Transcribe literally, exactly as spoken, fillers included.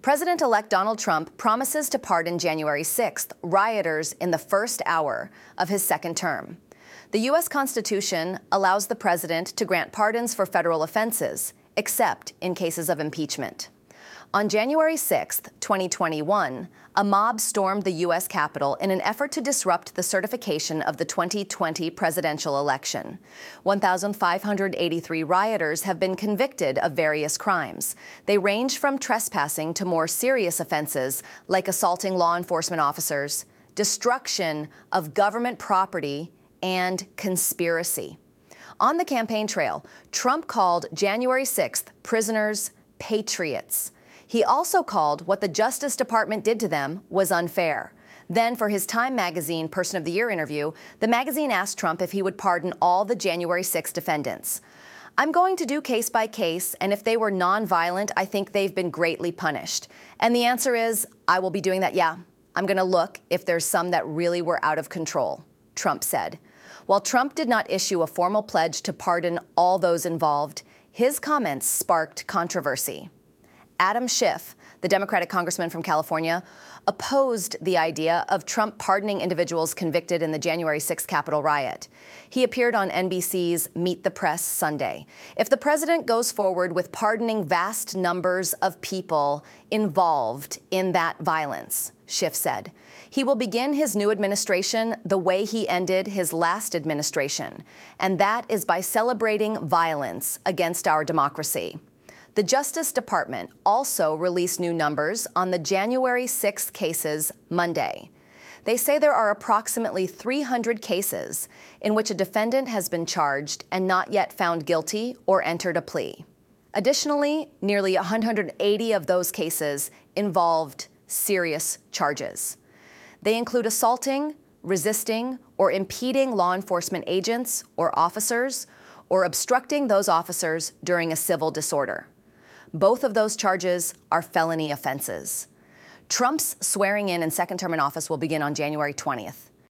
President-elect Donald Trump promises to pardon January sixth rioters in the first hour of his second term. The U S Constitution allows the president to grant pardons for federal offenses, except in cases of impeachment. On January sixth, twenty twenty-one, a mob stormed the U S Capitol in an effort to disrupt the certification of the twenty twenty presidential election. one thousand five hundred eighty-three rioters have been convicted of various crimes. They range from trespassing to more serious offenses like assaulting law enforcement officers, destruction of government property, and conspiracy. On the campaign trail, Trump called January sixth prisoners patriots. He also called what the Justice Department did to them was unfair. Then, for his Time magazine Person of the Year interview, the magazine asked Trump if he would pardon all the January sixth defendants. "I'm going to do case by case, and if they were nonviolent, I think they've been greatly punished." And the answer is, I will be doing that, yeah. I'm going to look if there's some that really were out of control, Trump said. While Trump did not issue a formal pledge to pardon all those involved, his comments sparked controversy. Adam Schiff, the Democratic congressman from California, opposed the idea of Trump pardoning individuals convicted in the January sixth Capitol riot. He appeared on N B C's Meet the Press Sunday. If the president goes forward with pardoning vast numbers of people involved in that violence, Schiff said, he will begin his new administration the way he ended his last administration, and that is by celebrating violence against our democracy. The Justice Department also released new numbers on the January sixth cases Monday. They say there are approximately three hundred cases in which a defendant has been charged and not yet found guilty or entered a plea. Additionally, nearly one hundred eighty of those cases involved serious charges. They include assaulting, resisting, or impeding law enforcement agents or officers, or obstructing those officers during a civil disorder. Both of those charges are felony offenses. Trump's swearing in and second term in office will begin on January twentieth.